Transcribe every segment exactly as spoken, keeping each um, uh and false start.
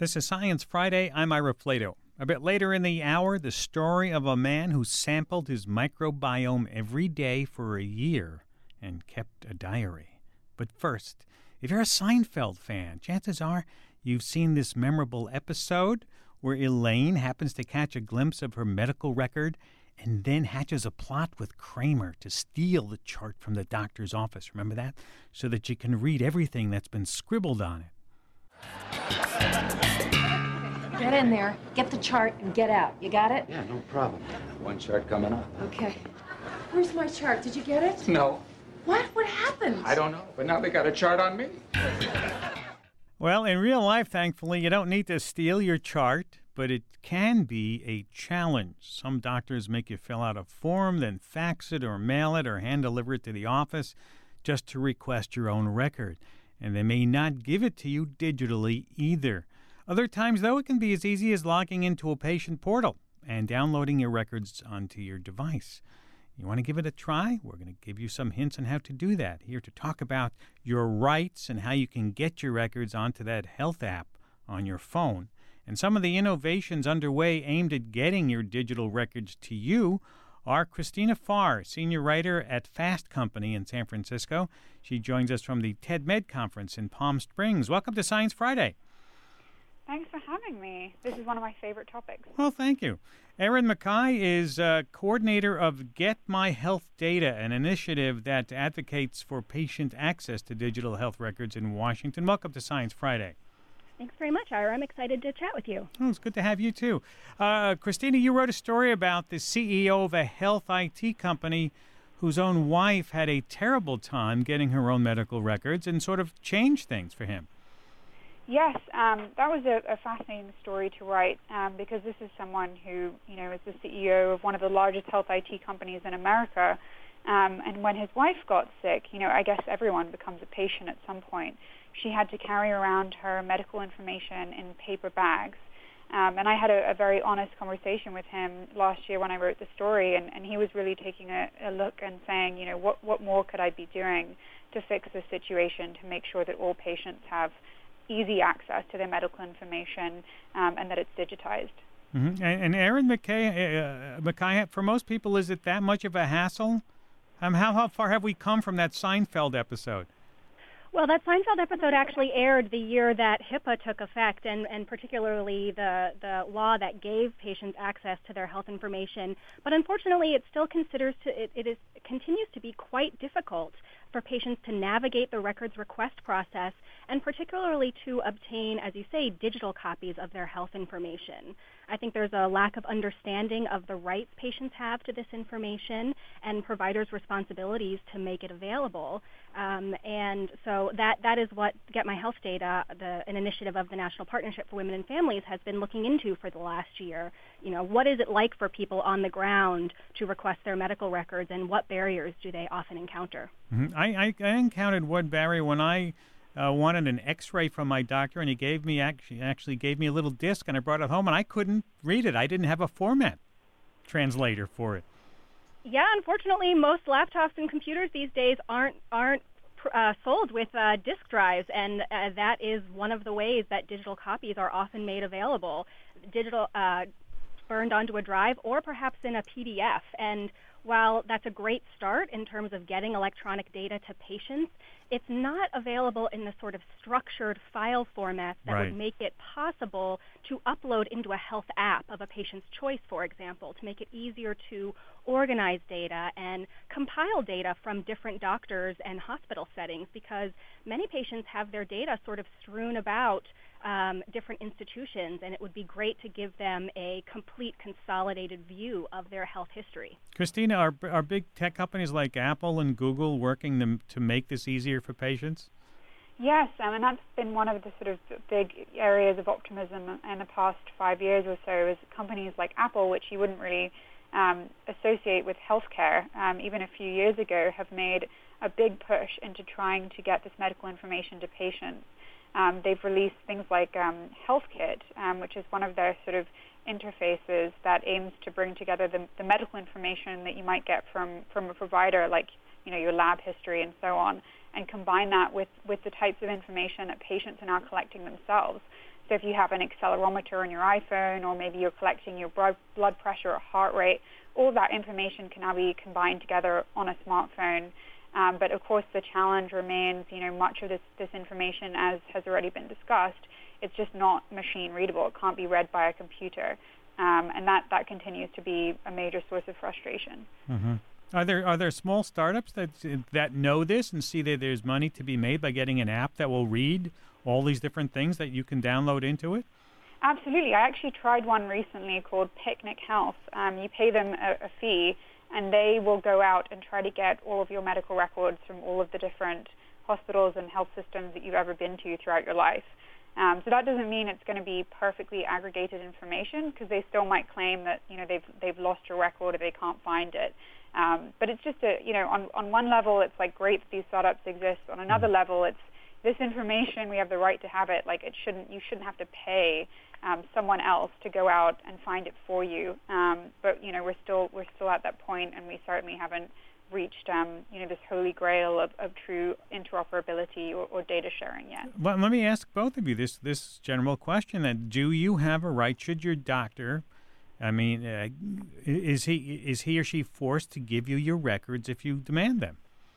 This is Science Friday. I'm Ira Flato. A bit later in the hour, the story of a man who sampled his microbiome every day for a year and kept a diary. But first, if you're a Seinfeld fan, chances are you've seen this memorable episode where Elaine happens to catch a glimpse of her medical record and then hatches a plot with Kramer to steal the chart from the doctor's office. Remember that? So that she can read everything that's been scribbled on it. Get in there, get the chart, and get out. You got it? Yeah, no problem. One chart coming up. Okay. Where's my chart? Did you get it? No. What? What happened? I don't know, but now they got a chart on me. Well, in real life, thankfully, you don't need to steal your chart, but it can be a challenge. Some doctors make you fill out a form, then fax it or mail it or hand deliver it to the office just to request your own record. And they may not give it to you digitally either. Other times, though, it can be as easy as logging into a patient portal and downloading your records onto your device. You want to give it a try? We're going to give you some hints on how to do that. Here to talk about your rights and how you can get your records onto that health app on your phone, and some of the innovations underway aimed at getting your digital records to you, are Christina Farr, senior writer at Fast Company in San Francisco. She joins us from the TEDMed conference in Palm Springs. Welcome to Science Friday. Thanks for having me. This is one of my favorite topics. Well, thank you. Erin Mackay is uh, coordinator of Get My Health Data, an initiative that advocates for patient access to digital health records in Washington. Welcome to Science Friday. Thanks very much, Ira. I'm excited to chat with you. Oh, it's good to have you, too. Uh, Christina, you wrote a story about the C E O of a health I T company whose own wife had a terrible time getting her own medical records and sort of changed things for him. Yes, um, that was a, a fascinating story to write um, because this is someone who, you know, is the C E O of one of the largest health I T companies in America. Um, and when his wife got sick, you know, I guess everyone becomes a patient at some point. She had to carry around her medical information in paper bags. Um, and I had a, a very honest conversation with him last year when I wrote the story, and, and he was really taking a, a look and saying, you know, what, what more could I be doing to fix this situation to make sure that all patients have easy access to their medical information um, and that it's digitized. Mm-hmm. And, and Erin Mackay, uh, Mackay, for most people, is it that much of a hassle? Um, how, how far have we come from that Seinfeld episode? Well, that Seinfeld episode actually aired the year that HIPAA took effect, and, and particularly the, the law that gave patients access to their health information. But unfortunately, it still considers to, it, it is continues to be quite difficult for patients to navigate the records request process, and particularly to obtain, as you say, digital copies of their health information. I think there's a lack of understanding of the rights patients have to this information and providers' responsibilities to make it available. Um, and so that, that is what Get My Health Data, the, an initiative of the National Partnership for Women and Families, has been looking into for the last year. You know, what is it like for people on the ground to request their medical records, and what barriers do they often encounter? Mm-hmm. I, I, I encountered one barrier when I uh, wanted an X-ray from my doctor, and he gave me actually actually gave me a little disc, and I brought it home, and I couldn't read it. I didn't have a format translator for it. Yeah, unfortunately, most laptops and computers these days aren't aren't uh, sold with uh, disk drives, and uh, that is one of the ways that digital copies are often made available. Digital uh, burned onto a drive, or perhaps in a P D F. And while that's a great start in terms of getting electronic data to patients, it's not available in the sort of structured file formats that Right. would make it possible to upload into a health app of a patient's choice, for example, to make it easier to organize data and compile data from different doctors and hospital settings, because many patients have their data sort of strewn about Um, different institutions, and it would be great to give them a complete consolidated view of their health history. Christina, are, are big tech companies like Apple and Google working them to make this easier for patients? Yes, um, and that's been one of the sort of big areas of optimism in the past five years or so, is companies like Apple, which you wouldn't really um, associate with healthcare, um, even a few years ago, have made a big push into trying to get this medical information to patients. Um, they've released things like um, HealthKit, um, which is one of their sort of interfaces that aims to bring together the, the medical information that you might get from, from a provider, like, you know, your lab history and so on, and combine that with, with the types of information that patients are now collecting themselves. So if you have an accelerometer on your iPhone, or maybe you're collecting your blood pressure or heart rate, all of that information can now be combined together on a smartphone. Um, but of course, the challenge remains, you know, much of this, this information, as has already been discussed, it's just not machine readable. It can't be read by a computer. Um, and that, that continues to be a major source of frustration. Mm-hmm. Are there are there small startups that that know this and see that there's money to be made by getting an app that will read all these different things that you can download into it? Absolutely. I actually tried one recently called Picnic Health. Um, you pay them a, a fee, and they will go out and try to get all of your medical records from all of the different hospitals and health systems that you've ever been to throughout your life. Um, so that doesn't mean it's going to be perfectly aggregated information, because they still might claim that, you know, they've they've lost your record or they can't find it. Um, but it's just a, you know, on on one level, it's like great that these startups exist. On another level, it's this information, we have the right to have it. Like, it shouldn't, you shouldn't have to pay um, someone else to go out and find it for you. Um, but you know, we're still we're still at that point, and we certainly haven't reached, um, you know, this holy grail of, of true interoperability or, or data sharing yet. Well, let me ask both of you this this general question: that do you have a right? Should your doctor, I mean, uh, is he is he or she forced to give you your records if you demand them?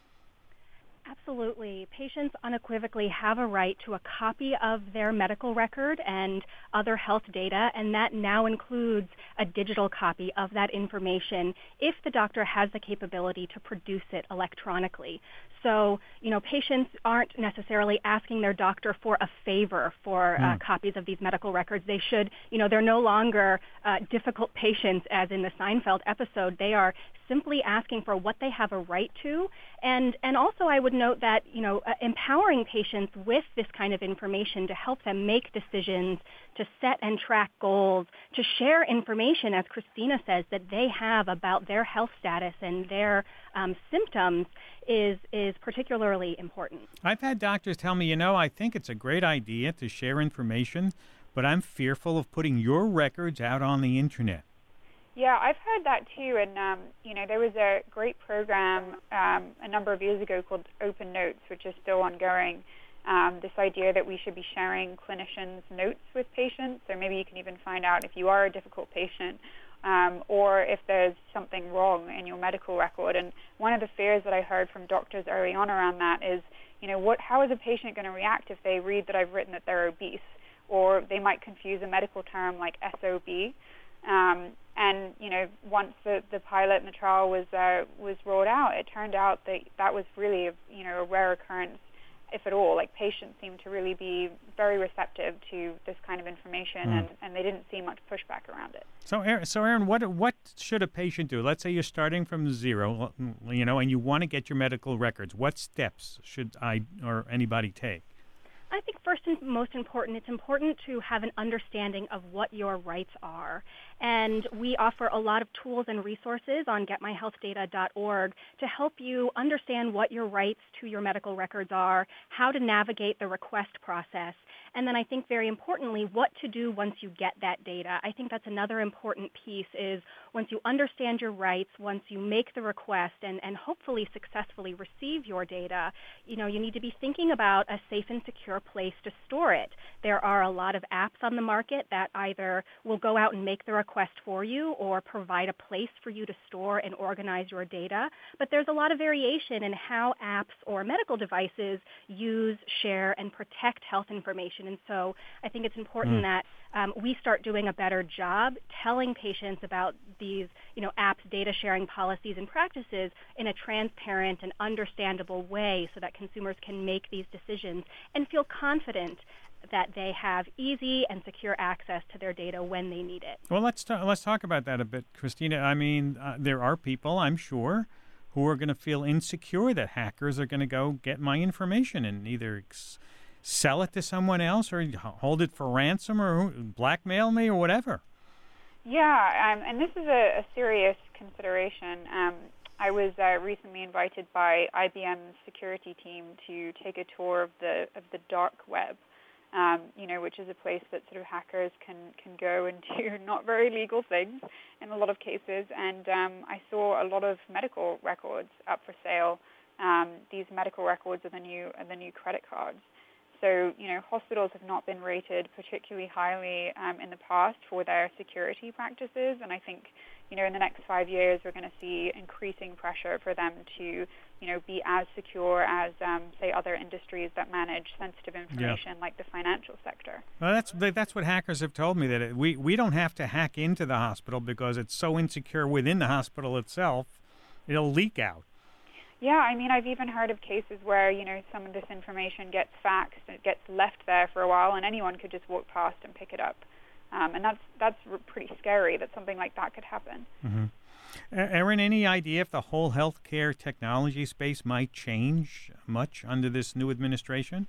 Absolutely. Patients unequivocally have a right to a copy of their medical record and other health data, and that now includes a digital copy of that information if the doctor has the capability to produce it electronically. So, you know, patients aren't necessarily asking their doctor for a favor for uh, mm. copies of these medical records. They should, you know, they're no longer uh, difficult patients, as in the Seinfeld episode. They are simply asking for what they have a right to. And and also I would note that, you know, uh, empowering patients with this kind of information to help them make decisions, to set and track goals, to share information, as Christina says, that they have about their health status and their um, symptoms is is particularly important. I've had doctors tell me, you know, I think it's a great idea to share information, but I'm fearful of putting your records out on the internet. Yeah, I've heard that too, and um, you know, there was a great program um, a number of years ago called Open Notes, which is still ongoing. Um, this idea that we should be sharing clinicians' notes with patients, or maybe you can even find out if you are a difficult patient, um, or if there's something wrong in your medical record. And one of the fears that I heard from doctors early on around that is, you know, what? How is a patient going to react if they read that I've written that they're obese, or they might confuse a medical term like S O B. Um, and you know, once the, the pilot and the trial was uh, was rolled out, it turned out that that was really a, you know, a rare occurrence, if at all. Like, patients seemed to really be very receptive to this kind of information, mm. and, and they didn't see much pushback around it. So, Aaron, so Aaron, what what should a patient do? Let's say you're starting from zero, you know, and you want to get your medical records. What steps should I or anybody take? I think first and most important, it's important to have an understanding of what your rights are. And we offer a lot of tools and resources on get my health data dot org to help you understand what your rights to your medical records are, how to navigate the request process, and then I think very importantly, what to do once you get that data. I think that's another important piece, is once you understand your rights, once you make the request and, and hopefully successfully receive your data, you know, you need to be thinking about a safe and secure place to store it. There are a lot of apps on the market that either will go out and make the request for you or provide a place for you to store and organize your data. But there's a lot of variation in how apps or medical devices use, share, and protect health information. And so I think it's important mm. that um, we start doing a better job telling patients about these, you know, apps, data sharing policies and practices in a transparent and understandable way, so that consumers can make these decisions and feel confident that they have easy and secure access to their data when they need it. Well, let's ta- let's talk about that a bit, Christina. I mean, uh, there are people, I'm sure, who are going to feel insecure that hackers are going to go get my information and either ex- sell it to someone else or hold it for ransom or blackmail me or whatever. Yeah, um, and this is a, a serious consideration. Um, I was uh, recently invited by I B M's security team to take a tour of the of the dark web. Um, you know, which is a place that sort of hackers can, can go and do not very legal things in a lot of cases. And um, I saw a lot of medical records up for sale. Um, these medical records are the new are the new credit cards. so, you know, hospitals have not been rated particularly highly um, in the past for their security practices, and I think, you know, in the next five years, we're going to see increasing pressure for them to, you know, be as secure as, um, say, other industries that manage sensitive information, yeah. like the financial sector. Well, that's that's what hackers have told me, that it, we, we don't have to hack into the hospital because it's so insecure within the hospital itself, it'll leak out. Yeah, I mean, I've even heard of cases where, you know, some of this information gets faxed, it gets left there for a while, and anyone could just walk past and pick it up. Um, and that's that's pretty scary that something like that could happen. Mm-hmm. Erin, any idea if the whole healthcare technology space might change much under this new administration?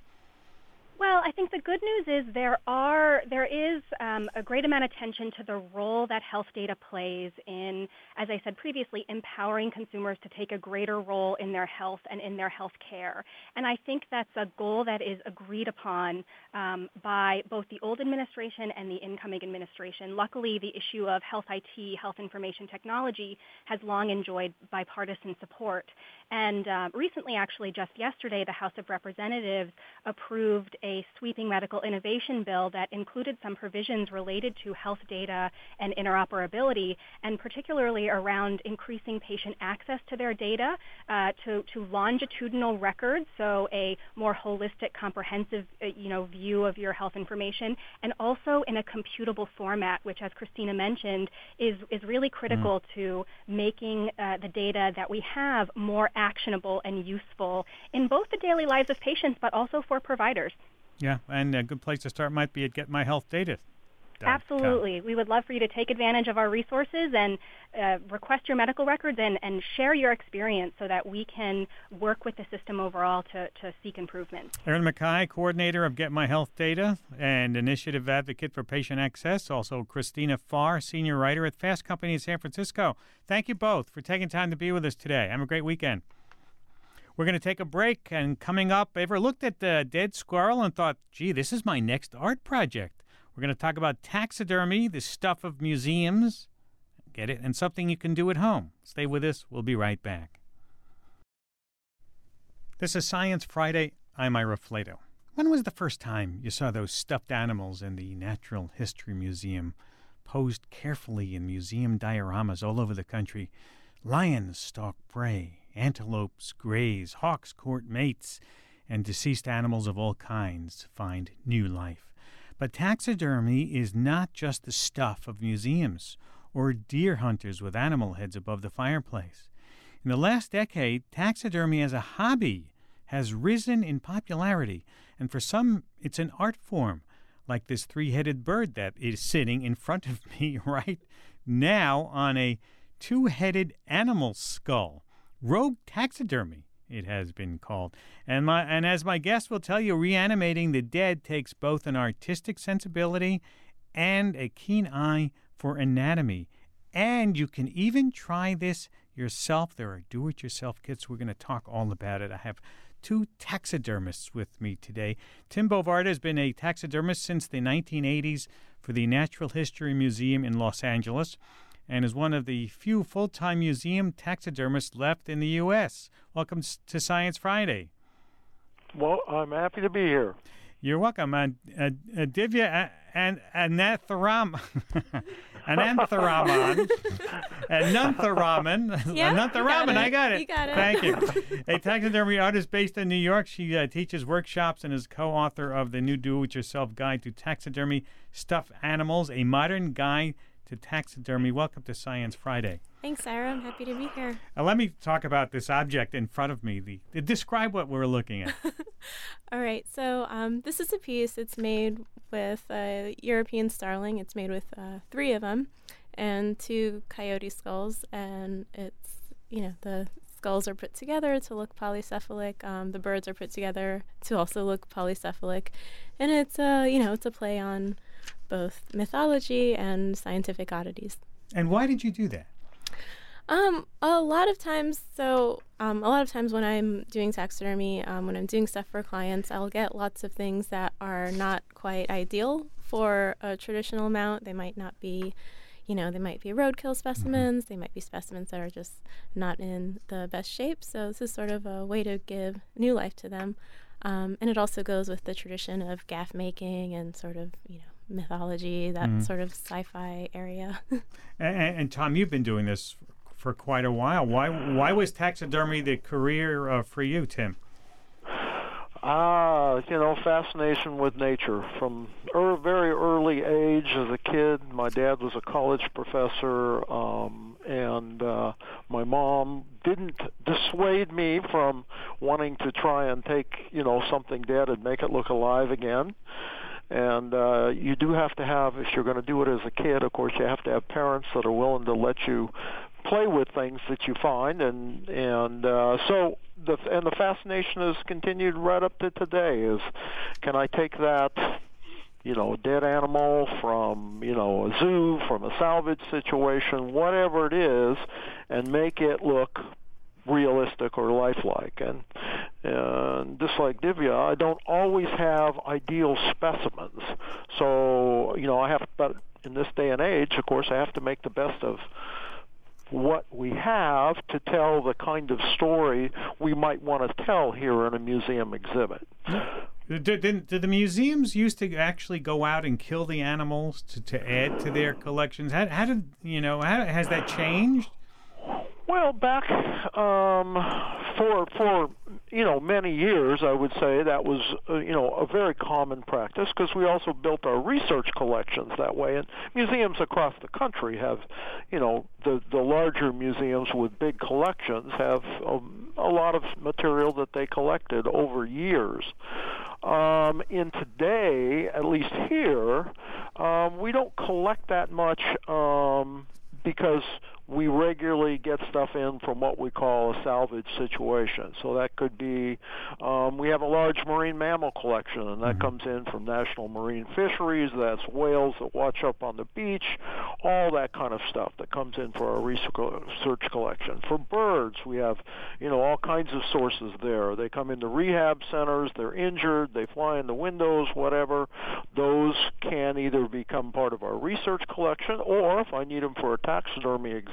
Well, I think the good news is there are there is um, a great amount of attention to the role that health data plays in, as I said previously, empowering consumers to take a greater role in their health and in their health care. And I think that's a goal that is agreed upon um, by both the old administration and the incoming administration. Luckily, the issue of health I T, health information technology, has long enjoyed bipartisan support. And uh, recently, actually, just yesterday, the House of Representatives approved a sweeping medical innovation bill that included some provisions related to health data and interoperability, and particularly around increasing patient access to their data, uh, to, to longitudinal records, so a more holistic, comprehensive, uh, you know, view of your health information, and also in a computable format, which, as Christina mentioned, is is really critical mm. to making uh, the data that we have more actionable and useful in both the daily lives of patients, but also for providers. Yeah, and a good place to start might be at Get My Health Data. Absolutely. We would love for you to take advantage of our resources and uh, request your medical records and, and share your experience so that we can work with the system overall to, to seek improvements. Erin Mackay, coordinator of Get My Health Data and initiative advocate for patient access. Also, Christina Farr, senior writer at Fast Company in San Francisco. Thank you both for taking time to be with us today. Have a great weekend. We're going to take a break, and coming up, ever looked at the dead squirrel and thought, gee, this is my next art project? We're going to talk about taxidermy, the stuff of museums, get it, and something you can do at home. Stay with us. We'll be right back. This is Science Friday. I'm Ira Flato. When was the first time you saw those stuffed animals in the Natural History Museum, posed carefully in museum dioramas all over the country? Lions stalk prey, antelopes graze, hawks court mates, and deceased animals of all kinds find new life. But taxidermy is not just the stuff of museums or deer hunters with animal heads above the fireplace. In the last decade, taxidermy as a hobby has risen in popularity, and for some, it's an art form, like this three-headed bird that is sitting in front of me right now on a two-headed animal skull. Rogue taxidermy, it has been called. And my and as my guest will tell you, reanimating the dead takes both an artistic sensibility and a keen eye for anatomy. And you can even try this yourself. There are do-it-yourself kits. We're going to talk all about it. I have two taxidermists with me today. Tim Bovard has been a taxidermist since the nineteen eighties for the Natural History Museum in Los Angeles, and is one of the few full-time museum taxidermists left in the U S Welcome to Science Friday. Well, I'm happy to be here. You're welcome. Uh, uh, uh, Divya and Anantharam, Anantharaman, Anantharaman, Yeah, Anantharaman, I got it. You got it. Thank you. A taxidermy artist based in New York. She uh, teaches workshops and is co-author of the new Do-It-Yourself Guide to Taxidermy Stuffed Animals, a modern guide to taxidermy. Welcome to Science Friday. Thanks, Ira. I'm happy to be here. Uh, let me talk about this object in front of me. The, the describe what we're looking at. All right. So um, this is a piece. It's made with a European starling. It's made with uh, three of them and two coyote skulls. And it's, you know, the skulls are put together to look polycephalic. Um, the birds are put together to also look polycephalic. And it's, uh, you know, it's a play on both mythology and scientific oddities. And why did you do that? Um, a lot of times, so um, a lot of times when I'm doing taxidermy, um, when I'm doing stuff for clients, I'll get lots of things that are not quite ideal for a traditional mount. They might not be, you know, they might be roadkill specimens. Mm-hmm. They might be specimens that are just not in the best shape. So this is sort of a way to give new life to them. Um, and it also goes with the tradition of gaff making and sort of, you know, mythology, that Mhm. sort of sci-fi area. And, and Tom, you've been doing this for quite a while. Why why was taxidermy the career uh, for you, Tim? Ah, you know, fascination with nature. From a very early age as a kid, my dad was a college professor, um, and uh, my mom didn't dissuade me from wanting to try and take, you know, something dead and make it look alive again. And uh, you do have to have, if you're going to do it as a kid, of course, you have to have parents that are willing to let you play with things that you find, and and uh, so the and the fascination has continued right up to today. Is can I take that, you know, dead animal from, you know, a zoo, from a salvage situation, whatever it is, and make it look realistic or lifelike? And and just like Divya, I don't always have ideal specimens. So, you know, I have, but in this day and age, of course, I have to make the best of what we have to tell the kind of story we might want to tell here in a museum exhibit. Did, did, did the museums used to actually go out and kill the animals to, to add to their collections? How, how did, you know, how, has that changed? Well, back um, for for you know many years, I would say that was uh, you know a very common practice, because we also built our research collections that way. And museums across the country have, you know, the the larger museums with big collections have um, a lot of material that they collected over years. Um, in today, at least here, um, we don't collect that much um, because we regularly get stuff in from what we call a salvage situation. So that could be, um, we have a large marine mammal collection, and that mm-hmm. comes in from National Marine Fisheries. That's whales that watch up on the beach, all that kind of stuff that comes in for our research collection. For birds, we have, you know, all kinds of sources there. They come into rehab centers, they're injured, they fly in the windows, whatever. Those can either become part of our research collection, or if I need them for a taxidermy exhibit,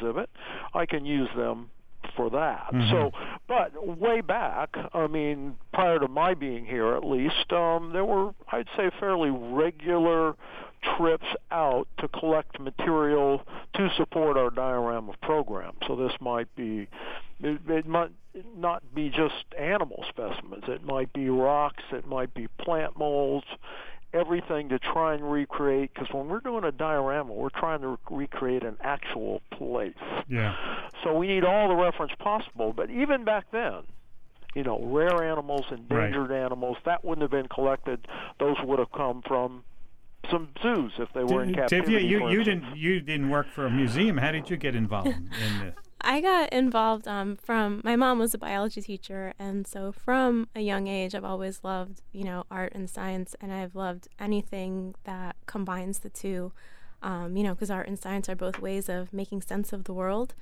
I can use them for that. Mm-hmm. So, but way back, I mean, prior to my being here at least, um, there were, I'd say, fairly regular trips out to collect material to support our diorama program. So this might be, it, it might not be just animal specimens. It might be rocks, it might be plant molds, everything to try and recreate, because when we're doing a diorama, we're trying to recreate an actual place. Yeah. So we need all the reference possible. But even back then, you know, rare animals, endangered right. animals, that wouldn't have been collected. Those would have come from some zoos if they were in captivity. Divya, you, you didn't you didn't work for a museum. How did you get involved in this? I got involved um, from, my mom was a biology teacher, and so from a young age I've always loved, you know, art and science, and I've loved anything that combines the two, um, you know, because art and science are both ways of making sense of the world,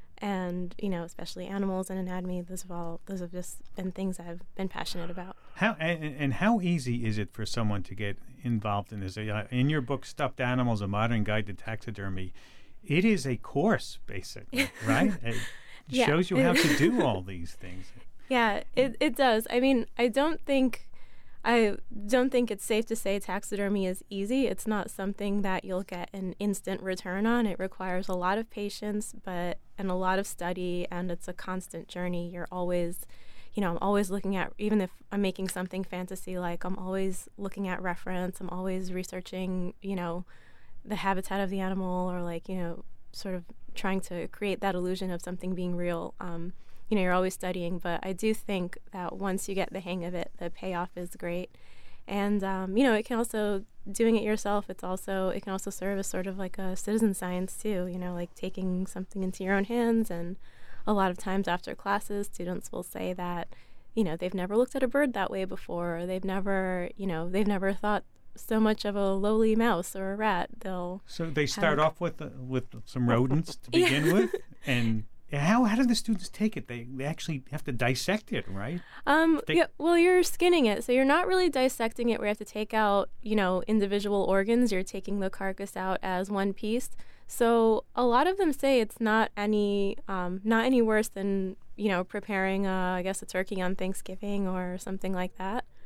and, you know, especially animals and anatomy, those have all, those have just been things I've been passionate about. How and, and how easy is it for someone to get involved in this? In your book, Stuffed Animals, A Modern Guide to Taxidermy, it is a course, basically, right? It yeah. shows you how to do all these things. Yeah, it it does. I mean, I don't think I don't think it's safe to say taxidermy is easy. It's not something that you'll get an instant return on. It requires a lot of patience, but and a lot of study, and it's a constant journey. You're always, you know, I'm always looking at, even if I'm making something fantasy-like, I'm always looking at reference. I'm always researching, you know, the habitat of the animal, or like, you know, sort of trying to create that illusion of something being real. Um, you know, you're always studying, but I do think that once you get the hang of it, the payoff is great. And, um, you know, it can also, doing it yourself, it's also, it can also serve as sort of like a citizen science too, you know, like taking something into your own hands. And a lot of times after classes, students will say that, you know, they've never looked at a bird that way before, or they've never, you know, they've never thought so much of a lowly mouse or a rat. They'll so they start have, off with uh, with some rodents to begin yeah. with, and how how do the students take it? They they actually have to dissect it, right? Um. They, yeah. Well, you're skinning it, so you're not really dissecting it. Where you have to take out, you know, individual organs. You're taking the carcass out as one piece. So a lot of them say it's not any um not any worse than, you know, preparing uh, I guess a turkey on Thanksgiving or something like that.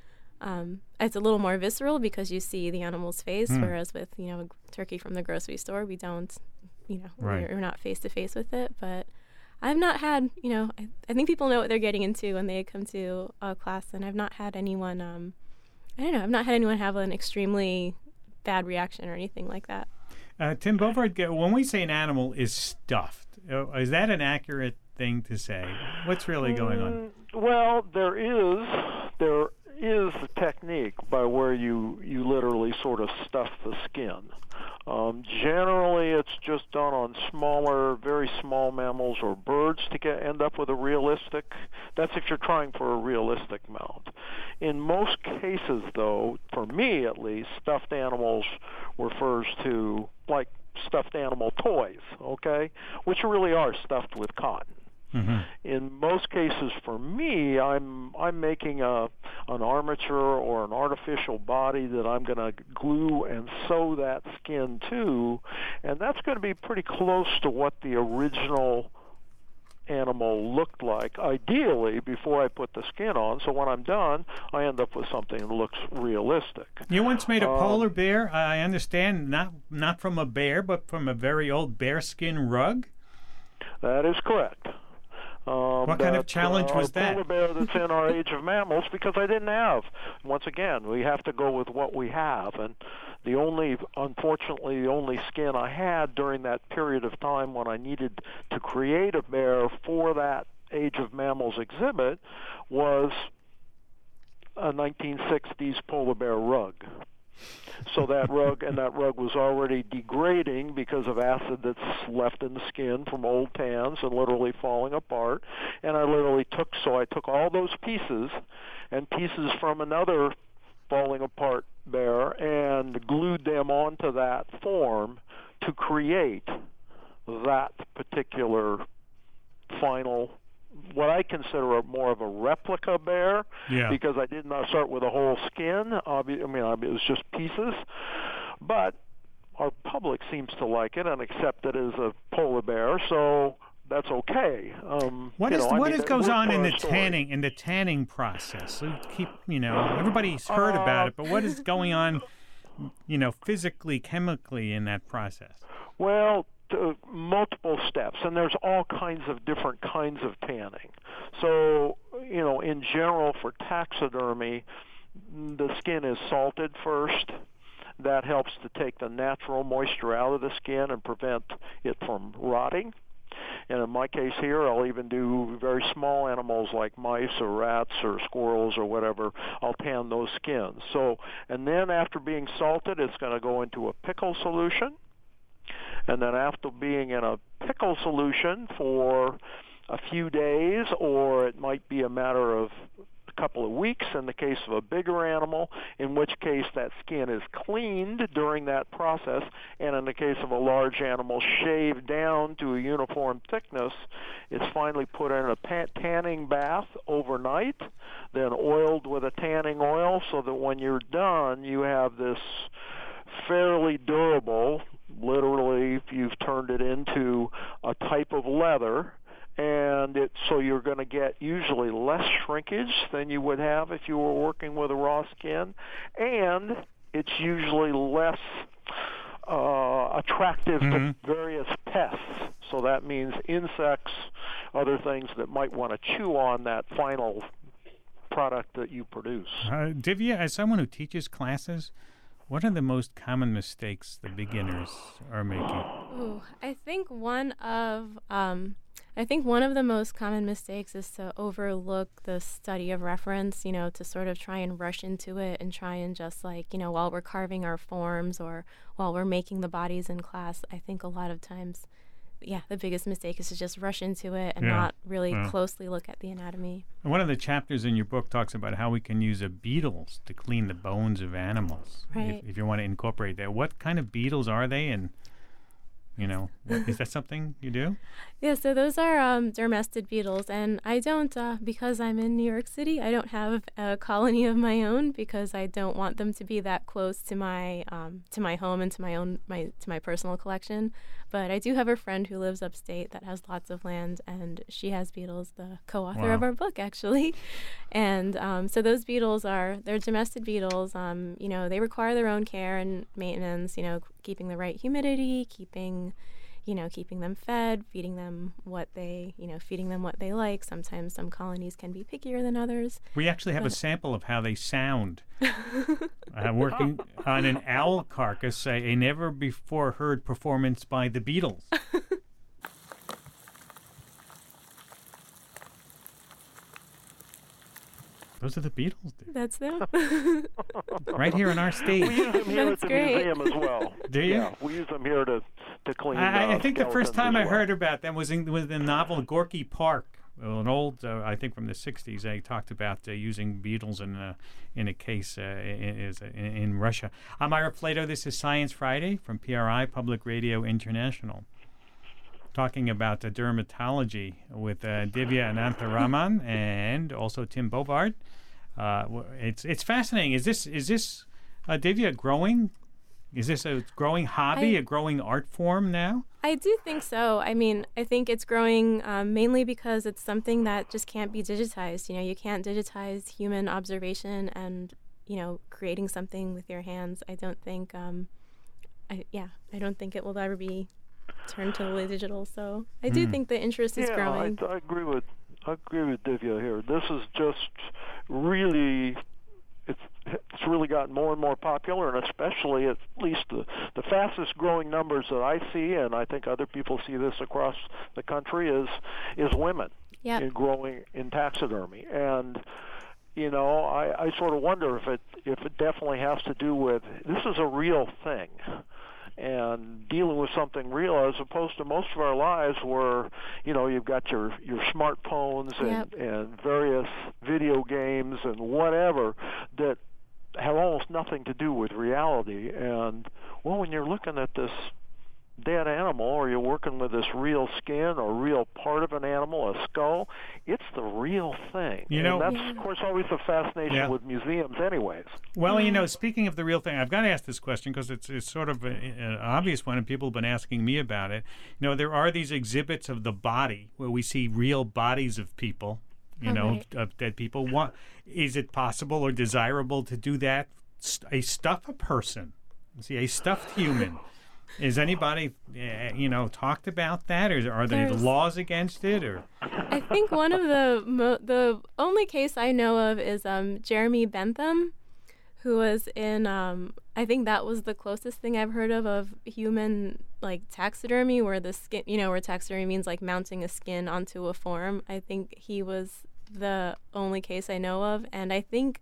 um, it's a little more visceral because you see the animal's face, Mm. whereas with, you know, a turkey from the grocery store, we don't, you know, Right. we're, we're not face to face with it. But I've not had, you know, I, I think people know what they're getting into when they come to a class, and I've not had anyone, um, I don't know, I've not had anyone have an extremely bad reaction or anything like that. Uh, Tim Beaufort, when we say an animal is stuffed, uh, is that an accurate thing to say? What's really going on? Mm, well, there is there is a technique by where you you literally sort of stuff the skin. Um, generally, it's just done on smaller, very small mammals or birds to get end up with a realistic. That's if you're trying for a realistic mount. In most cases, though, for me at least, stuffed animals refers to like stuffed animal toys, okay, which really are stuffed with cotton. Mm-hmm. In most cases, for me, I'm I'm making a an armature or an artificial body that I'm going to glue and sew that skin to, and that's going to be pretty close to what the original animal looked like, ideally, before I put the skin on. So when I'm done, I end up with something that looks realistic. You once made a Um, polar bear, I understand, not not from a bear, but from a very old bearskin rug? That is correct. Um, What kind of that, challenge uh, was a that? polar bear that's in our age of mammals, because I didn't have. Once again, we have to go with what we have, and the only, unfortunately, the only skin I had during that period of time when I needed to create a bear for that age of mammals exhibit was a nineteen sixties polar bear rug. So that rug, and that rug was already degrading because of acid that's left in the skin from old tans and literally falling apart. And I literally took, so I took all those pieces and pieces from another falling apart bear and glued them onto that form to create that particular final, what I consider a more of a replica bear, Yeah. because I did not start with a whole skin. Obvi- I mean, it was just pieces. But our public seems to like it and accept it as a polar bear, so that's okay. Um, What you is know, I what mean, is it goes worked on for in our the story. tanning in the tanning process? So keep you know everybody's heard about it, but what is going on, you know, physically, chemically in that process? Well, to multiple steps, and there's all kinds of different kinds of tanning. So, you know, in general for taxidermy, the skin is salted first. That helps to take the natural moisture out of the skin and prevent it from rotting. And in my case here, I'll even do very small animals like mice or rats or squirrels or whatever. I'll tan those skins. So, and then after being salted, it's going to go into a pickle solution. And then after being in a pickle solution for a few days, or it might be a matter of a couple of weeks in the case of a bigger animal, in which case that skin is cleaned during that process, and in the case of a large animal, shaved down to a uniform thickness. It's finally put in a pa- tanning bath overnight, then oiled with a tanning oil, so that when you're done, you have this fairly durable, literally, if you've turned it into a type of leather, and it, so you're going to get usually less shrinkage than you would have if you were working with a raw skin, and it's usually less uh, attractive Mm-hmm. to various pests. So that means insects, other things that might want to chew on that final product that you produce. Uh, Divya, as someone who teaches classes, what are the most common mistakes the beginners are making? Ooh, I think one of um, I think one of the most common mistakes is to overlook the study of reference, you know, to sort of try and rush into it and try and just like, you know, while we're carving our forms or while we're making the bodies in class, I think a lot of times, yeah, the biggest mistake is to just rush into it and Yeah, not really yeah. closely look at the anatomy. And one of the chapters in your book talks about how we can use a beetles to clean the bones of animals. Right. If, if you want to incorporate that, what kind of beetles are they? And You know, is that something you do? Yeah, so those are um, dermestid beetles, and I don't, uh, because I'm in New York City, I don't have a colony of my own because I don't want them to be that close to my um, to my home and to my own my to my personal collection. But I do have a friend who lives upstate that has lots of land, and she has beetles, the co-author Wow. of our book, actually. And um, so those beetles are they're domestic beetles. Um, you know, they require their own care and maintenance. You know, keeping the right humidity, keeping you know, keeping them fed, feeding them what they, you know, feeding them what they like. Sometimes some colonies can be pickier than others. We actually have a sample of how they sound. uh, working on an owl carcass, a, a never before heard performance by the Beatles. Those are the Beatles, dude. That's them. Right here in our state. We use them here That's at the great. museum as well. Do you? Yeah, we use them here to, to clean I, I uh, think the first skeletons time as I well. heard about them was in was the novel Gorky Park, well, an old, uh, I think from the sixties. They talked about uh, using beetles in a, in a case uh, in, is- in, in Russia. I'm Ira Plato. This is Science Friday from P R I, Public Radio International. Talking about uh, dermatology with uh, Divya Anantharaman and also Tim Bovard. Uh, w- it's it's fascinating. Is this is this uh, Divya growing? Is this a growing hobby, I- a growing art form now? I do think so. I mean, I think it's growing um, mainly because it's something that just can't be digitized. You know, you can't digitize human observation and, you know, creating something with your hands. I don't think, um, I, yeah, I don't think it will ever be turned totally digital. So I do Mm. think the interest is yeah, growing. I, I agree with I agree with Divya here. This is just really it's it's really gotten more and more popular, and especially at least the the fastest growing numbers that I see, and I think other people see this across the country, is is women Yeah. in growing in taxidermy. And you know, I, I sort of wonder if it if it definitely has to do with this is a real thing. And dealing with something real, as opposed to most of our lives where, you know, you've got your, your smartphones and, Yep. and various video games and whatever that have almost nothing to do with reality. And, well, when you're looking at this dead animal, or you're working with this real skin or real part of an animal, a skull, it's the real thing. You know- and that's, of course, always the fascination Yeah. with museums anyways. Well, you know, speaking of the real thing, I've got to ask this question because it's it's sort of a, an obvious one, and people have been asking me about it. You know, there are these exhibits of the body where we see real bodies of people. You Oh, know, right. of dead people. What is it possible or desirable to do that? St- a stuff a person, see, a stuffed human. Is anybody, uh, you know, talked about that, or are there There's- laws against it, or? I think one of the mo- the only case I know of is um, Jeremy Bentham, who was in. Um, I think that was the closest thing I've heard of of human like taxidermy, where the skin, you know, where taxidermy means like mounting a skin onto a form. I think he was the only case I know of, and I think,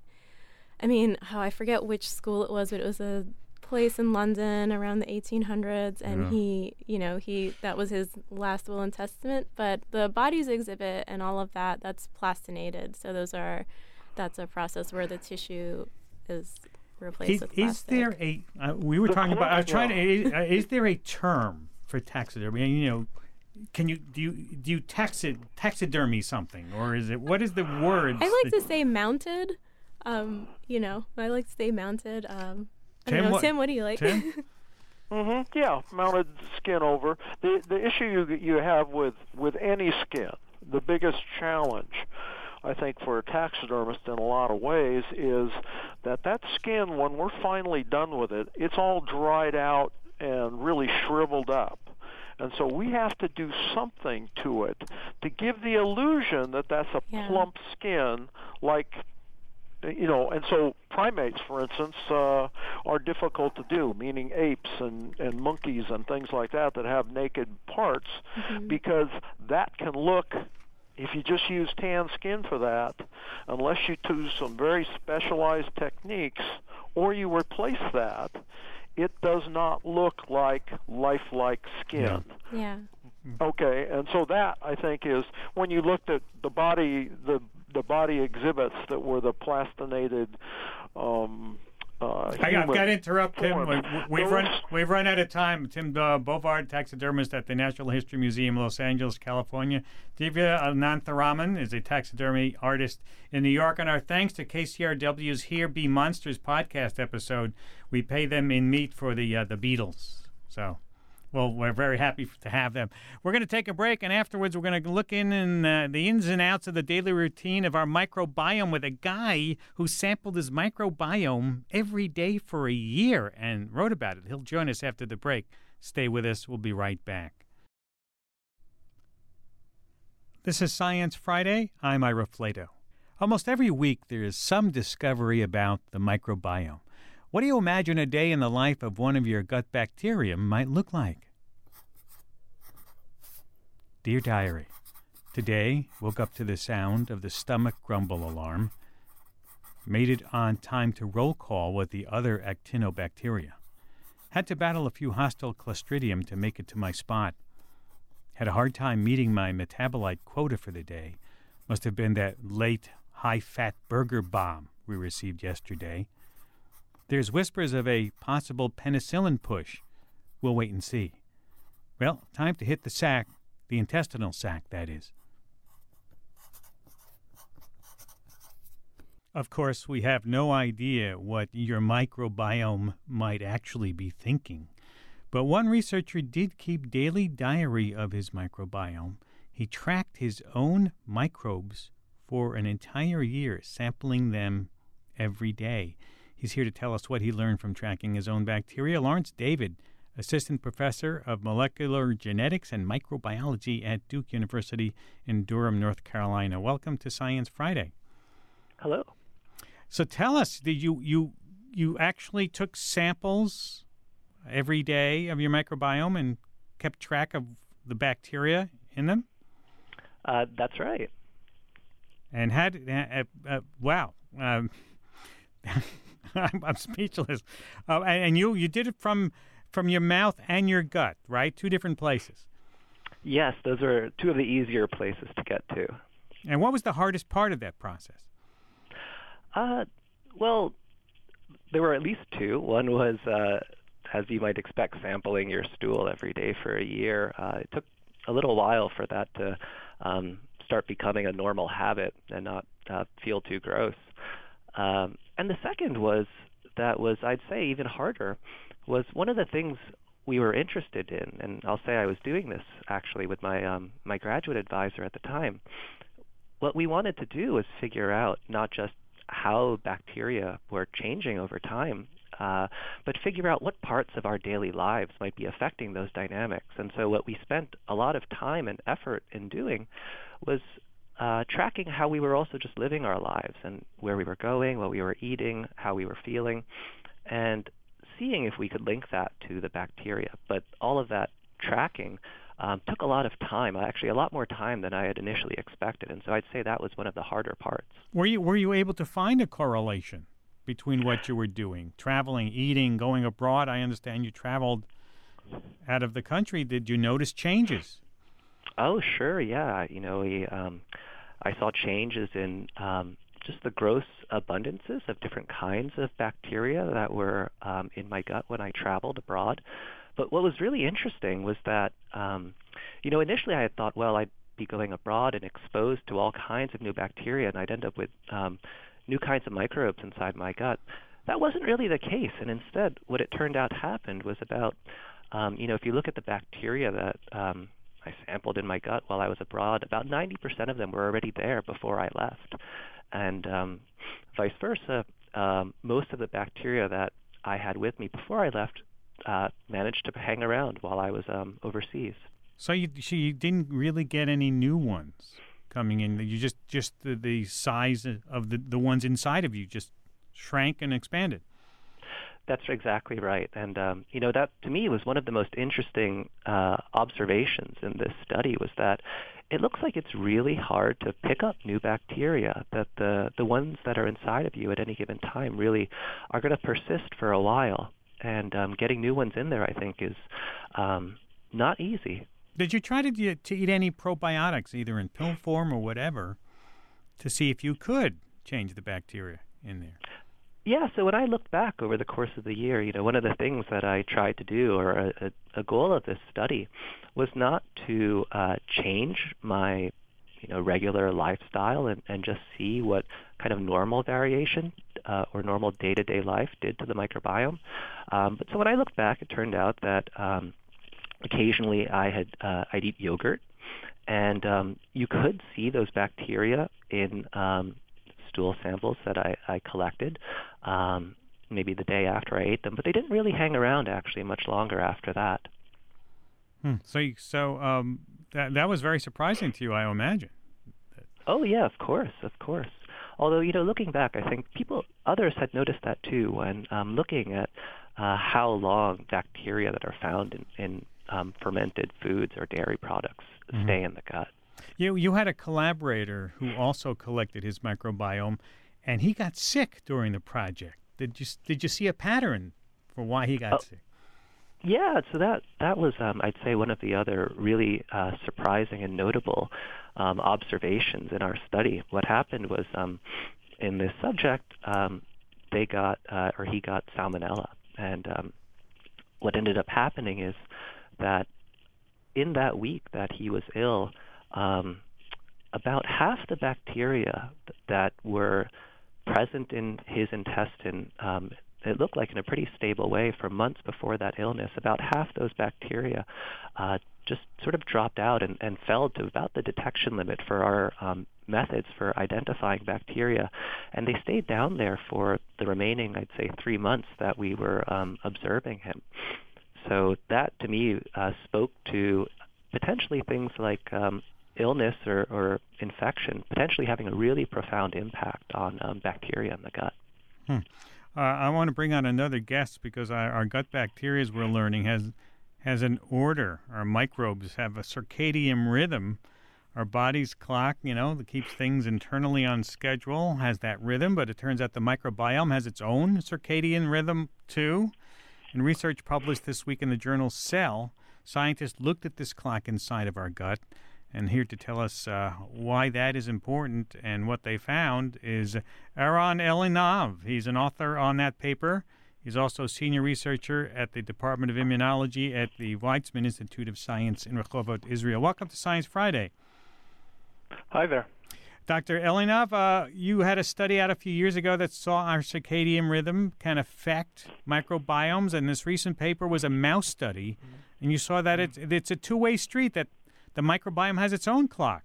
I mean, oh, I forget which school it was, but it was a place in London around the eighteen hundreds, and Yeah. he, you know, he that was his last will and testament. But the bodies exhibit and all of that, that's plastinated. So those are, that's a process where the tissue is replaced Is, with is plastic. there a? Uh, we were The talking about. I was trying to. Is, cholesterol. uh, is there a term for taxidermy? You know, can you do you do you taxid taxidermy something, or is it what is the word? I like to say mounted. Um, you know, I like to say mounted. Um, I Tim, don't know, what- Tim, what do you like? Tim? Mm-hmm. Yeah, mounted skin over. The the issue you you have with with any skin, the biggest challenge, I think, for a taxidermist in a lot of ways is that that skin, when we're finally done with it, it's all dried out and really shriveled up. And so we have to do something to it to give the illusion that that's a Yeah. plump skin, like, you know, and so primates, for instance, uh, are difficult to do, meaning apes and, and monkeys and things like that that have naked parts, Mhm. because that can look, if you just use tan skin for that, unless you do some very specialized techniques or you replace that, it does not look like lifelike skin. Yeah. Okay, and so that, I think, is when you looked at the body, the the body exhibits that were the plastinated um, Uh, I, I've got to interrupt, Tim. We, we've Those, run we've run out of time. Tim uh, Bovard, taxidermist at the Natural History Museum, Los Angeles, California. Divya Anantharaman is a taxidermy artist in New York. And our thanks to K C R W's Here Be Monsters podcast episode. We pay them in meat for the uh, the Beatles. So, well, we're very happy to have them. We're going to take a break, and afterwards we're going to look in in uh, the ins and outs of the daily routine of our microbiome with a guy who sampled his microbiome every day for a year and wrote about it. He'll join us after the break. Stay with us. We'll be right back. This is Science Friday. I'm Ira Flato. Almost every week there is some discovery about the microbiome. What do you imagine a day in the life of one of your gut bacteria might look like? Dear Diary, today woke up to the sound of the stomach grumble alarm. Made it on time to roll call with the other actinobacteria. Had to battle a few hostile Clostridium to make it to my spot. Had a hard time meeting my metabolite quota for the day. Must have been that late high-fat burger bomb we received yesterday. There's whispers of a possible penicillin push. We'll wait and see. Well, time to hit the sack, the intestinal sac, that is. Of course, we have no idea what your microbiome might actually be thinking. But one researcher did keep daily diary of his microbiome. He tracked his own microbes for an entire year, sampling them every day. He's here to tell us what he learned from tracking his own bacteria. Lawrence David, Assistant Professor of Molecular Genetics and Microbiology at Duke University in Durham, North Carolina. Welcome to Science Friday. Hello. So tell us, did you you you actually took samples every day of your microbiome and kept track of the bacteria in them? Uh, that's right. And had uh, uh, wow. Um, I'm, I'm speechless. Uh, and and you, you did it from from your mouth and your gut, right? Two different places. Yes, those are two of the easier places to get to. And what was the hardest part of that process? Uh, well, there were at least two. One was, uh, as you might expect, sampling your stool every day for a year. Uh, it took a little while for that to um, start becoming a normal habit and not uh, feel too gross. Um, and the second was, that was, I'd say, even harder, was one of the things we were interested in, and I'll say I was doing this actually with my um, my graduate advisor at the time. What we wanted to do was figure out not just how bacteria were changing over time, uh, but figure out what parts of our daily lives might be affecting those dynamics. And so what we spent a lot of time and effort in doing was uh, tracking how we were also just living our lives and where we were going, what we were eating, how we were feeling, and seeing if we could link that to the bacteria. But all of that tracking um, took a lot of time, actually a lot more time than I had initially expected. And so I'd say that was one of the harder parts. Were you were you able to find a correlation between what you were doing, traveling, eating, going abroad? I understand you traveled out of the country. Did you notice changes? Oh, sure, yeah. You know, we, um, I saw changes in um, just the gross abundances of different kinds of bacteria that were um, in my gut when I traveled abroad. But what was really interesting was that, um, you know, initially I had thought, well, I'd be going abroad and exposed to all kinds of new bacteria, and I'd end up with um, new kinds of microbes inside my gut. That wasn't really the case, and instead what it turned out happened was about, um, you know, if you look at the bacteria that um, I sampled in my gut while I was abroad, about ninety percent of them were already there before I left. And um, vice versa, um, most of the bacteria that I had with me before I left uh, managed to hang around while I was um, overseas. So you, so you didn't really get any new ones coming in. You just just the, the size of the, the ones inside of you just shrank and expanded. That's exactly right. And, um, you know, that to me was one of the most interesting uh, observations in this study was that it looks like it's really hard to pick up new bacteria, that the, the ones that are inside of you at any given time really are going to persist for a while. And um, getting new ones in there, I think, is um, not easy. Did you try to, to eat any probiotics, either in pill form or whatever, to see if you could change the bacteria in there? Yeah, so when I looked back over the course of the year, you know, one of the things that I tried to do, or a, a, a goal of this study, was not to uh, change my, you know, regular lifestyle and, and just see what kind of normal variation uh, or normal day-to-day life did to the microbiome. Um, but so when I looked back, it turned out that um, occasionally I had uh, I'd eat yogurt, and um, you could see those bacteria in um, stool samples that I, I collected, um, maybe the day after I ate them, but they didn't really hang around actually much longer after that. Hmm. So, you- so um, that that was very surprising to you, I imagine. Oh yeah, of course, of course. Although, you know, looking back, I think people, others had noticed that too when um, looking at uh, how long bacteria that are found in, in um, fermented foods or dairy products Mhm. stay in the gut. You you had a collaborator who also collected his microbiome, and he got sick during the project. Did you did you see a pattern for why he got Oh. sick? Yeah, so that that was, um, I'd say, one of the other really uh, surprising and notable um, observations in our study. What happened was, um, in this subject, um, they got uh, or he got salmonella, and um, what ended up happening is that in that week that he was ill, um, about half the bacteria th- that were present in his intestine, um, it looked like in a pretty stable way for months before that illness, about half those bacteria uh, just sort of dropped out and, and fell to about the detection limit for our um, methods for identifying bacteria. And they stayed down there for the remaining, I'd say, three months that we were um, observing him. So that, to me, uh, spoke to potentially things like um, illness or, or infection, potentially having a really profound impact on um, bacteria in the gut. Hmm. Uh, I want to bring on another guest because our, our gut bacteria, as we're learning, has has an order. Our microbes have a circadian rhythm. Our body's clock, you know, that keeps things internally on schedule, has that rhythm, but it turns out the microbiome has its own circadian rhythm too. In research published this week in the journal Cell, scientists looked at this clock inside of our gut, and here to tell us uh, why that is important and what they found is Eran Elinav. He's an author on that paper. He's also a senior researcher at the Department of Immunology at the Weizmann Institute of Science in Rehovot, Israel. Welcome to Science Friday. Hi there. Doctor Elinav, uh, you had a study out a few years ago that saw our circadian rhythm can affect microbiomes, and this recent paper was a mouse study, and you saw that it's, it's a two-way street, that the microbiome has its own clock.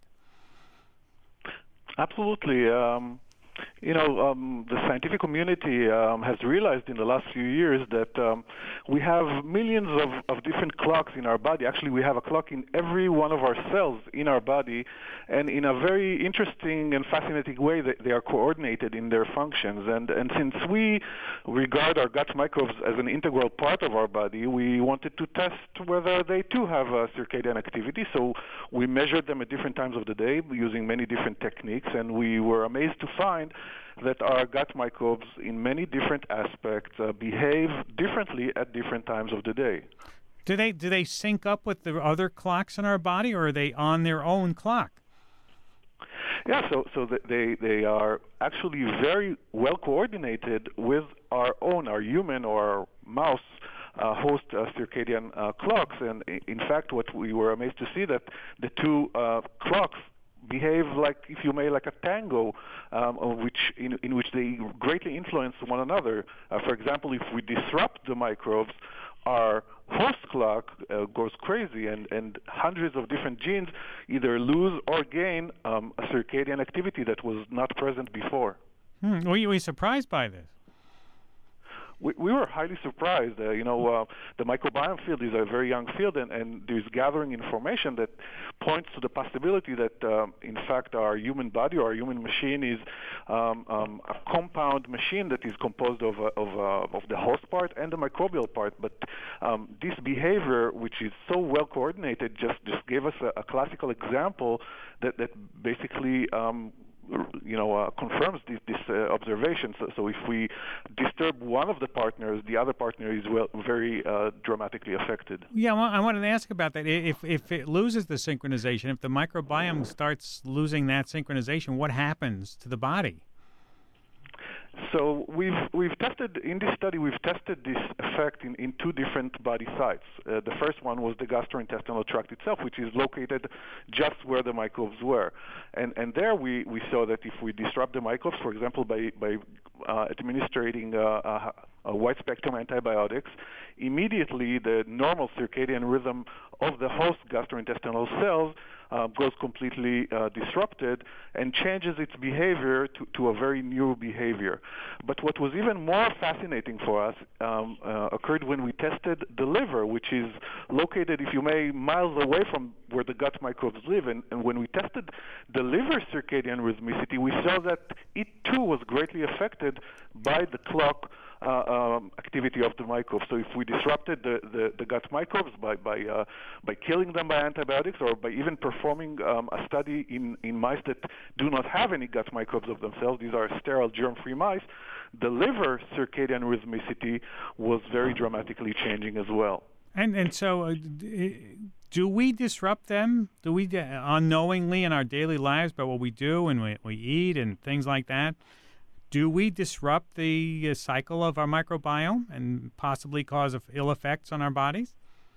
Absolutely. Um, you know, um, the scientific community um, has realized in the last few years that um, we have millions of, of different clocks in our body. Actually, we have a clock in every one of our cells in our body, and in a very interesting and fascinating way, they, they are coordinated in their functions. And, and since we regard our gut microbes as an integral part of our body, we wanted to test whether they too have a circadian activity. So we measured them at different times of the day using many different techniques, and we were amazed to find that our gut microbes in many different aspects uh, behave differently at different times of the day. Do they do they sync up with the other clocks in our body, or are they on their own clock? Yeah, so so th- they they are actually very well coordinated with our own, our human or our mouse uh, host uh, circadian uh, clocks. And i- in fact, what we were amazed to see that the two uh, clocks behave like, if you may, like a tango, um, of which in, in which they greatly influence one another. Uh, for example, if we disrupt the microbes, our host clock uh, goes crazy, and, and hundreds of different genes either lose or gain um, a circadian activity that was not present before. Hmm. Were you were you surprised by this? We, we were highly surprised. Uh, you know, uh, the microbiome field is a very young field, and, and there's gathering information that points to the possibility that, um, in fact, our human body or our human machine is um, um, a compound machine that is composed of, uh, of, uh, of the host part and the microbial part. But um, this behavior, which is so well coordinated, just, just gave us a, a classical example that, that basically um, you know, uh, confirms this, this uh, observation. So, so if we disturb one of the partners, the other partner is well, very uh, dramatically affected. Yeah, well, I wanted to ask about that. If if it loses the synchronization, if the microbiome starts losing that synchronization, what happens to the body? So we've we've tested in this study. We've tested this effect in, in two different body sites. Uh, the first one was the gastrointestinal tract itself, which is located just where the microbes were, and and there we, we saw that if we disrupt the microbes, for example, by by uh, administering uh, a, a wide spectrum antibiotics, immediately the normal circadian rhythm of the host gastrointestinal cells Uh, goes completely uh, disrupted and changes its behavior to, to a very new behavior. But what was even more fascinating for us um, uh, occurred when we tested the liver, which is located, if you may, miles away from where the gut microbes live. And, and when we tested the liver circadian rhythmicity, we saw that it too was greatly affected by the clock Uh, um, activity of the microbes. So if we disrupted the, the, the gut microbes by by uh, by killing them by antibiotics, or by even performing um, a study in, in mice that do not have any gut microbes of themselves, these are sterile germ-free mice, the liver circadian rhythmicity was very dramatically changing as well. And and so, uh, do we disrupt them? Do we uh, unknowingly in our daily lives by what we do and we, we eat and things like that? Do we disrupt the uh, cycle of our microbiome and possibly cause ill effects on our bodies?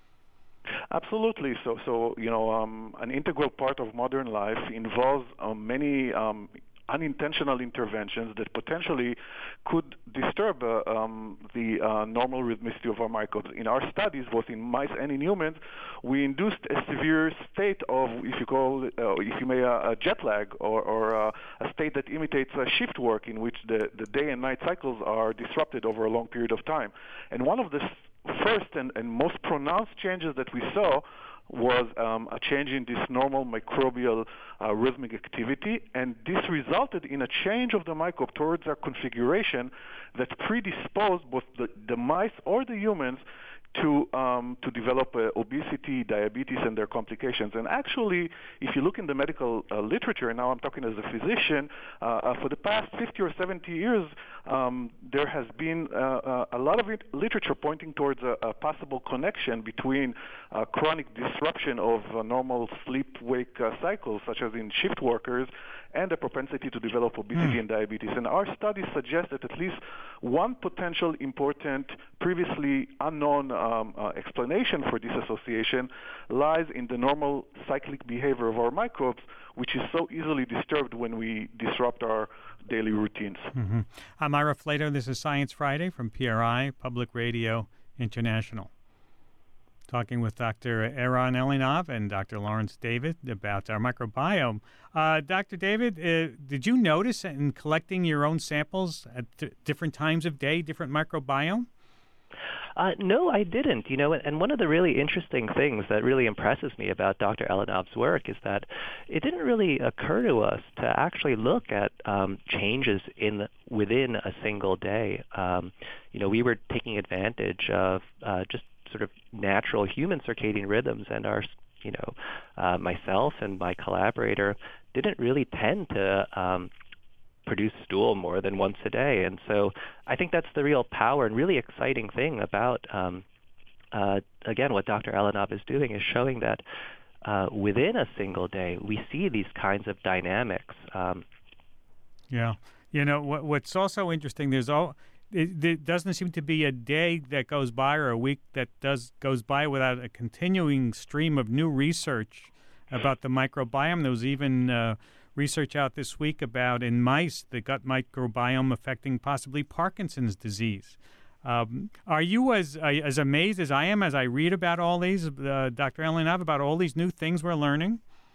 Absolutely. So, so you know, um, an integral part of modern life involves um, many um, unintentional interventions that potentially could disturb uh, um, the uh, normal rhythmicity of our microbes. In our studies, both in mice and in humans, we induced a severe state of, if you call, it, uh, if you may, uh, a jet lag, or, or uh, a state that imitates a shift work, in which the, the day and night cycles are disrupted over a long period of time. And one of the first and, and most pronounced changes that we saw was um, a change in this normal microbial uh, rhythmic activity, and this resulted in a change of the microbe towards a configuration that predisposed both the, the mice or the humans to um, to develop uh, obesity, diabetes, and their complications. And actually, if you look in the medical uh, literature, and now I'm talking as a physician, uh, uh, for the past fifty or seventy years, um, there has been uh, uh, a lot of it, literature pointing towards a, a possible connection between uh, chronic disruption of uh, normal sleep-wake uh, cycles, such as in shift workers, and the propensity to develop obesity mm. and diabetes. And our studies suggest that at least one potential important, previously unknown um, uh, explanation for this association lies in the normal cyclic behavior of our microbes, which is so easily disturbed when we disrupt our daily routines. Mm-hmm. I'm Ira Flato. This is Science Friday from P R I, Public Radio International. Talking with Doctor Eran Elinav and Doctor Lawrence David about our microbiome. Uh, Doctor David, uh, did you notice in collecting your own samples at th- different times of day, different microbiome? Uh, no, I didn't. You know, and one of the really interesting things that really impresses me about Doctor Elinav's work is that it didn't really occur to us to actually look at um, changes in the, within a single day. Um, you know, we were taking advantage of uh, just sort of natural human circadian rhythms, and our, you know, uh, myself and my collaborator didn't really tend to um, produce stool more than once a day. And so I think that's the real power and really exciting thing about, um, uh, again, what Doctor Elinav is doing is showing that uh, within a single day, we see these kinds of dynamics. Um, yeah. You know, what, what's also interesting, there's all... It, there doesn't seem to be a day that goes by or a week that does goes by without a continuing stream of new research about the microbiome. There was even uh, research out this week about in mice the gut microbiome affecting possibly Parkinson's disease. Um, are you as uh, as amazed as I am as I read about all these, uh, Doctor Elinav, about all these new things we're learning?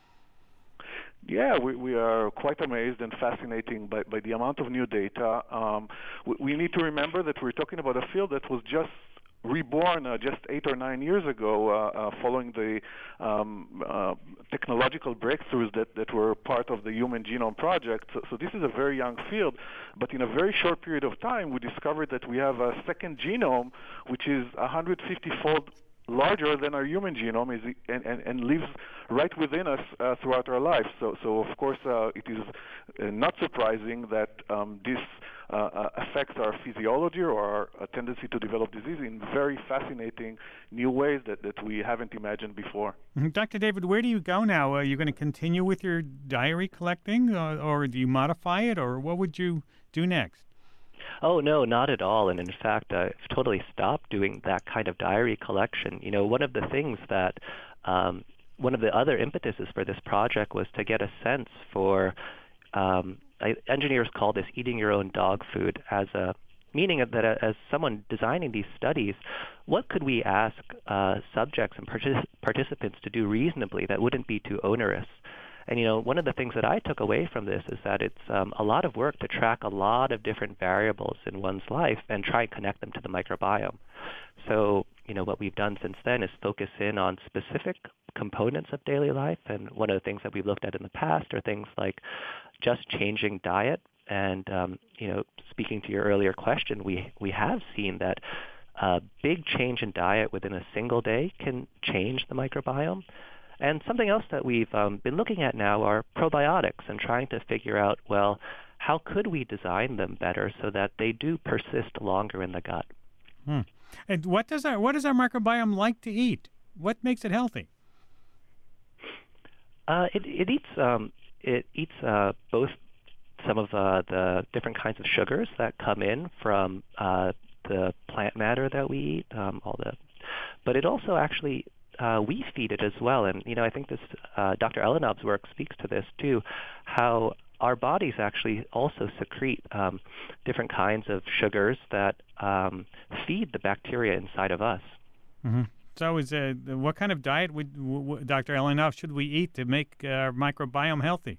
Yeah, we, we are quite amazed and fascinating by, by the amount of new data. Um, we, we need to remember that we're talking about a field that was just reborn uh, just eight or nine years ago uh, uh, following the um, uh, technological breakthroughs that, that were part of the Human Genome Project. So, so this is a very young field, but in a very short period of time, we discovered that we have a second genome, which is one hundred fifty fold larger than our human genome is, and, and, and lives right within us uh, throughout our life. So, so of course, uh, it is uh, not surprising that um, this uh, uh, affects our physiology or our uh, tendency to develop disease in very fascinating new ways that, that we haven't imagined before. Mm-hmm. Doctor David, where do you go now? Are you going to continue with your diary collecting, or, or do you modify it, or what would you do next? Oh, no, not at all. And in fact, I've totally stopped doing that kind of diary collection. You know, one of the things that, um, one of the other impetuses for this project was to get a sense for, um, I, engineers call this eating your own dog food, as a meaning of that as someone designing these studies, what could we ask uh, subjects and partic- participants to do reasonably that wouldn't be too onerous? And, you know, one of the things that I took away from this is that it's um, a lot of work to track a lot of different variables in one's life and try and connect them to the microbiome. So, you know, what we've done since then is focus in on specific components of daily life. And one of the things that we've looked at in the past are things like just changing diet. And, um, you know, speaking to your earlier question, we, we have seen that a big change in diet within a single day can change the microbiome. And something else that we've um, been looking at now are probiotics and trying to figure out, well, how could we design them better so that they do persist longer in the gut? Hmm. And what does our what does our microbiome like to eat? What makes it healthy? Uh, it, it eats um, it eats uh, both some of uh, the different kinds of sugars that come in from uh, the plant matter that we eat, um, all the, but it also actually Uh, we feed it as well. And, you know, I think this, uh, Doctor Elinov's work speaks to this too, how our bodies actually also secrete um, different kinds of sugars that um, feed the bacteria inside of us. Mm-hmm. So is uh, what kind of diet would w- w- Doctor Elinov should we eat to make our microbiome healthy?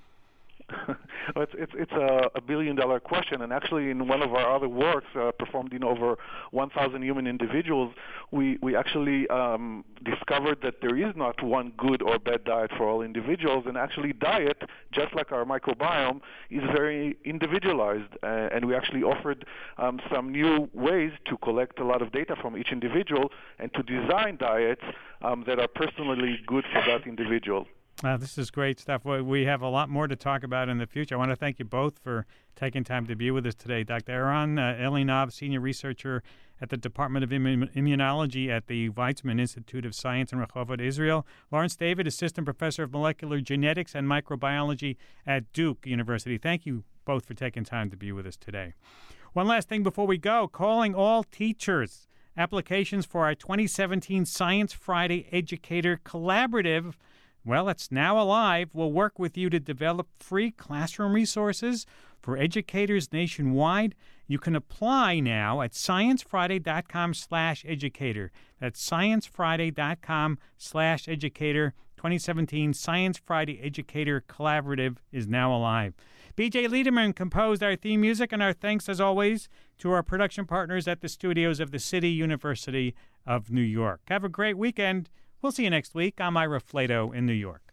Well, it's it's, it's a, a billion-dollar question, and actually, in one of our other works uh, performed in over one thousand human individuals, we we actually um, discovered that there is not one good or bad diet for all individuals, and actually, diet, just like our microbiome, is very individualized, uh, and we actually offered um, some new ways to collect a lot of data from each individual and to design diets um, that are personally good for that individual. Uh, this is great stuff. We have a lot more to talk about in the future. I want to thank you both for taking time to be with us today. Doctor Eran uh, Elinov, Senior Researcher at the Department of Immun- Immunology at the Weizmann Institute of Science in Rehovot, Israel. Lawrence David, Assistant Professor of Molecular Genetics and Microbiology at Duke University. Thank you both for taking time to be with us today. One last thing before we go, calling all teachers. Applications for our twenty seventeen Science Friday Educator Collaborative, well, it's now alive. We'll work with you to develop free classroom resources for educators nationwide. You can apply now at sciencefriday.com slash educator. That's sciencefriday.com slash educator. twenty seventeen Science Friday Educator Collaborative is now alive. B J Liederman composed our theme music, and our thanks, as always, to our production partners at the studios of the City University of New York. Have a great weekend. We'll see you next week. I'm Ira Flato in New York.